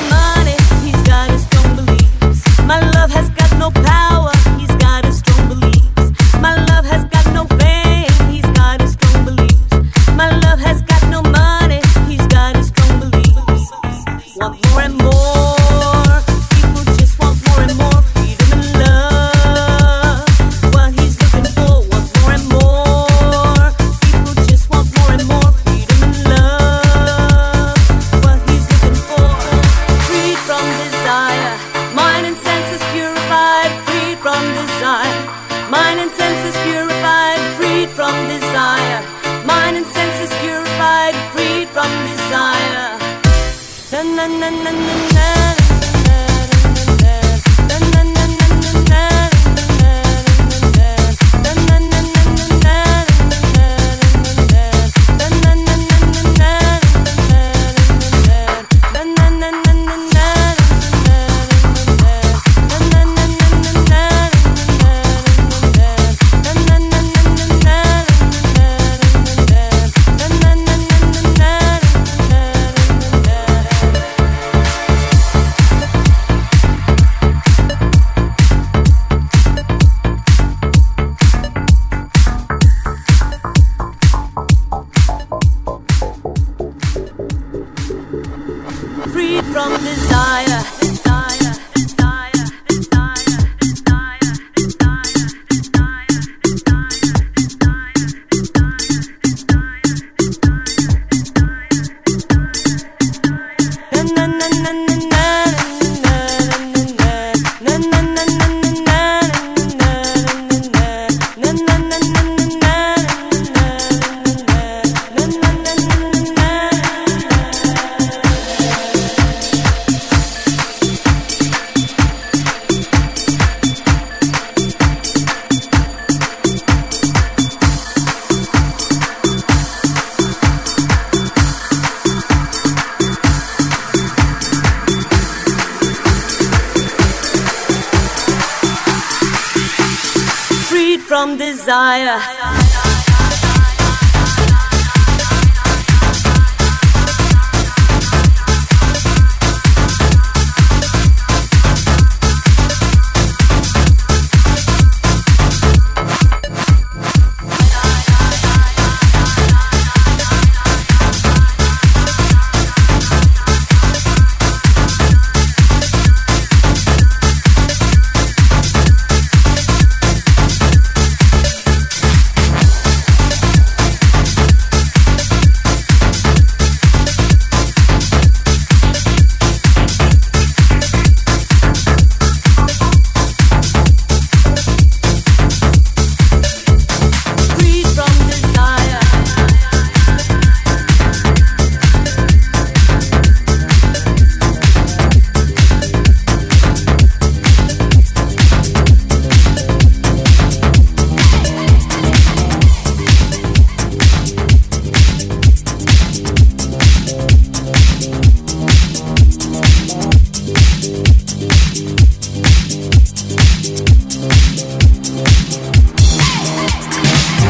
money, he's got his strong beliefs. My love has got no power, he's got his strong beliefs. My love has got no fame, he's got his strong beliefs. My love has got no money, he's got his strong beliefs. Want more and more, people just want more and more freedom and love. What he's looking for, want more and more. People just want more and more freedom and love. What he's looking for, freed from desire, mind and senses purified, freed from desire. Mind and senses purified, freed from desire. Mind and senses purified, freed from desire. Na na na na na na. Freed from desire. Freed from desire.